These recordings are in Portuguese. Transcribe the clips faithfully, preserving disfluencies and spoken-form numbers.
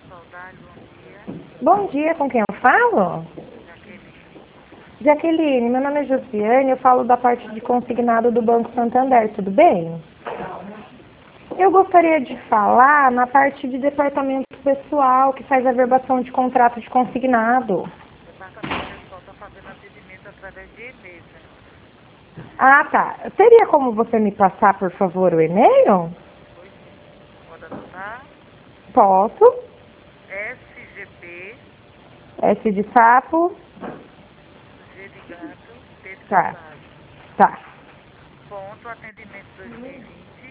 Saudade, bom dia. Bom dia, com quem eu falo? Jaqueline. Jaqueline, meu nome é Josiane, eu falo da parte de consignado do Banco Santander, tudo bem? Eu gostaria de falar na parte de departamento pessoal, que faz a verbação de contrato de consignado. O departamento pessoal está fazendo atendimento através de e-mail, né? Ah, tá. Teria como você me passar, por favor, o e-mail? Pois sim. Pode anotar. Posso. S G P, S de sapo. G de gato, T de Tá, tatuagem. tá. Ponto atendimento dois mil e vinte,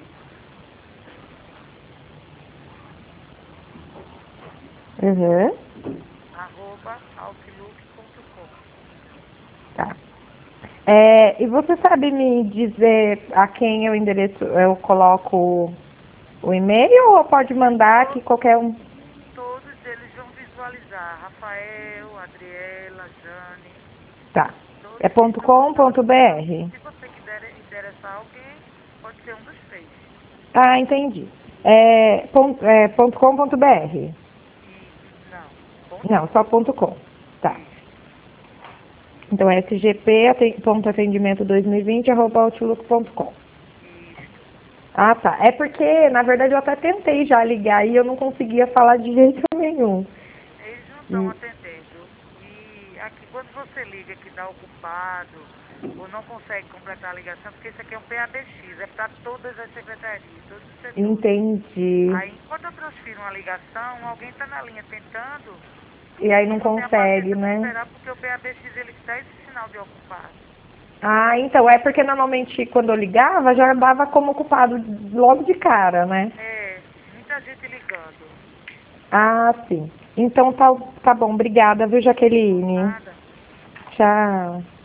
Uhum. arroba outlook ponto com. Tá. É, e você sabe me dizer a quem eu endereço, eu coloco o e-mail ou pode mandar que qualquer um... Todos eles vão visualizar. Rafael, Adriela, Jane. Tá. É Todos ponto estão .com, ponto visualizando. .br? Se você quiser endereçar alguém, pode ser um dos três. Ah, entendi. É, ponto, é, ponto .com, ponto .br? E não, ponto Não, com. só ponto .com. Tá. Isso, Então, sgp.atendimento2020, arroba outlook ponto com. isto. Ah, tá. É porque, na verdade, eu até tentei já ligar e eu não conseguia falar de jeito nenhum. Eles não estão Hum. atendendo. E aqui, quando você liga que está ocupado ou não consegue completar a ligação, porque isso aqui é um P A B X, é para todas as secretarias, todos os setores. Entendi. Aí, enquanto eu transfiro uma ligação, alguém está na linha tentando E aí e não não tem a consegue, paciência para né? esperar, porque o P A B X ele dá esse sinal de ocupado. Ah, então, é porque normalmente quando eu ligava já dava como ocupado logo de cara, né? É, muita gente ligando. Ah, sim. Então tá, tá bom, obrigada, viu, Por Jaqueline? nada. Tchau.